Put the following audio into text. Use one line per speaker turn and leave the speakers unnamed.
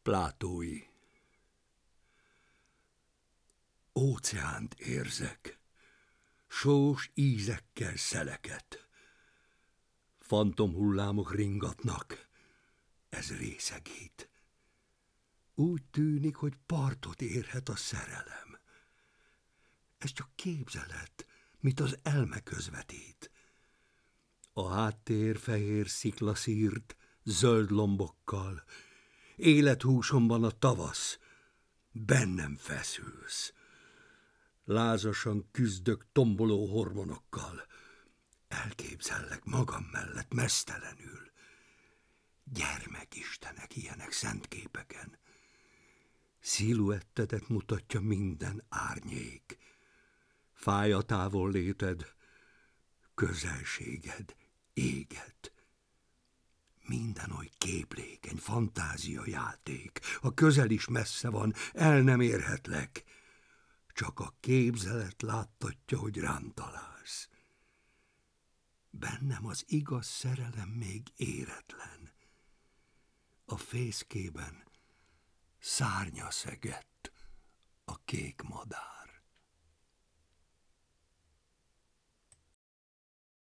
Plátói. Óceánt érzek, sós ízekkel szeleket. Fantomhullámok ringatnak, ez részegít. Úgy tűnik, hogy partot érhet a szerelem. Ez csak képzelet, mit az elme közvetít. A háttér fehér sziklaszírt, zöld lombokkal. Élethúsomban a tavasz, bennem feszülsz. Lázasan küzdök tomboló hormonokkal. Elképzellek magam mellett meztelenül. Gyermekistenek ilyenek szent képeken. Sziluettedet mutatja minden árnyék. Fáj a távolléted, közelséged éget. Minden oly képlékeny, fantázia játék. A közel is messze van, el nem érhetlek. Csak a képzelet láttatja, hogy rám találsz. Bennem az igaz szerelem még éretlen. A fészkében szárnya szegett a kék madár.